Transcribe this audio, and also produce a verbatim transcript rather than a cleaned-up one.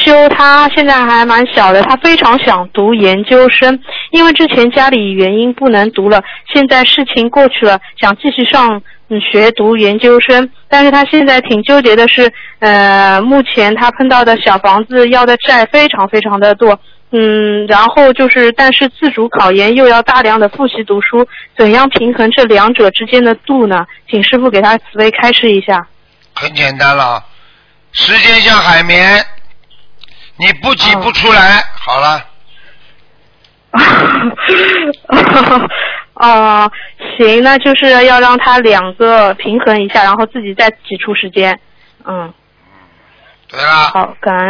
修，他现在还蛮小的，他非常想读研究生，因为之前家里原因不能读了，现在事情过去了，想继续上嗯学读研究生，但是他现在挺纠结的是，呃，目前他碰到的小房子要的债非常非常的多。嗯，然后就是，但是自主考研又要大量的复习读书，怎样平衡这两者之间的度呢？请师父给他慈悲开示一下。 很简单了，时间像海绵，你不挤不出来，哦、好了。 啊、呃，行，那就是要让他两个平衡一下，然后自己再挤出时间。嗯。 对了。 好，感恩。